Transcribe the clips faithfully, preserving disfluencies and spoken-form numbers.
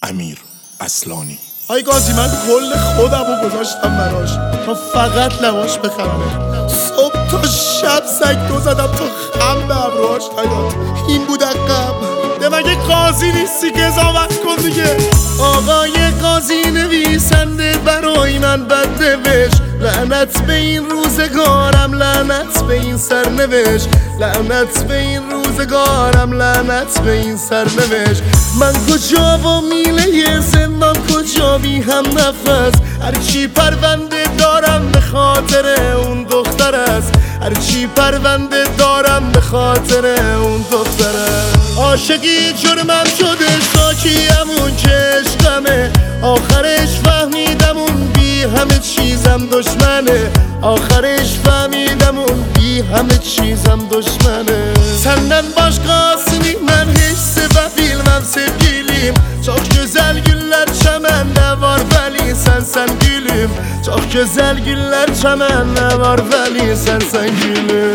امیر اصلانی. آی قاضی من کل خودم رو گذاشتم براش تا فقط لباش بخرمه. صبح تا شب سگ دو زدم تا خم به ابروهاش نیاد. این بود عقب ده مگه قاضی نیستی قضاوت کن دیگه. آقای قاضی نویسنده برای من بد نوشت. لعنت به این روزگارم، لعنت به این سرنوشت، لعنت به این روزگارم، لعنت به این سرنوشت. من کجا و میله زندان، کجا بی هم نفس. هرچی پرونده دارم به خاطر اون دختر است، هرچی پرونده دارم به خاطر اون دختر است. عاشقی جرمم شده ساکیم اون که عشقمه. آخرش فهمیدم اون بی همه چیزم دشمنه. آخرش فهمیدم اون بی همه چیزم دشمنه. Senden başkasını ben hiç sevebilmem sevgilim. Çok güzel güller çemende var veli sen sen gülüm. Çok güzel güller çemende var veli sen sen gülüm.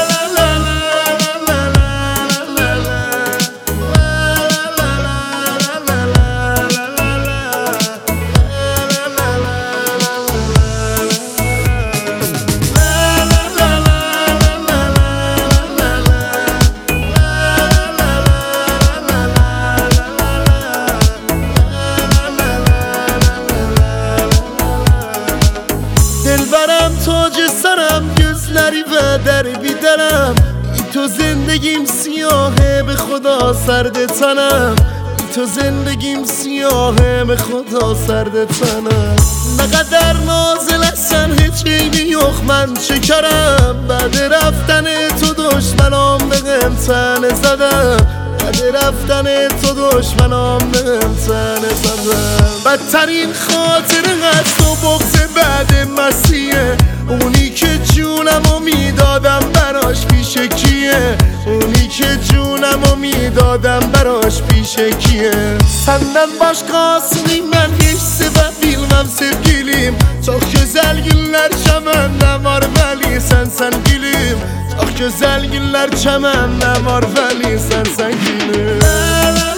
دلبرم تاج سرم gözleri و دربی دلم. ای تو زندگیم سیاهه به خدا سرد تنم. ای تو زندگیم سیاهه به خدا سرد تنم. نقدر نازل هستن هیچ عیبی yok من شکرم. بعد رفتن تو دشمنام بهم تنه زدم. بعد رفتن تو دشمنام بهم تنه زدم. بدترین خاطره هست و بغض بعد مسیحه. اونی که جونمو میدادم براش پیش کیه. اونی که جونمو میدادم براش پیش کیه. Senden başkasını ben hiç sevebilmem sevgilim. Çok güzel günler çemende var veli sen sen gülüm. Çok güzel günler çemende var veli sen sen gülüm.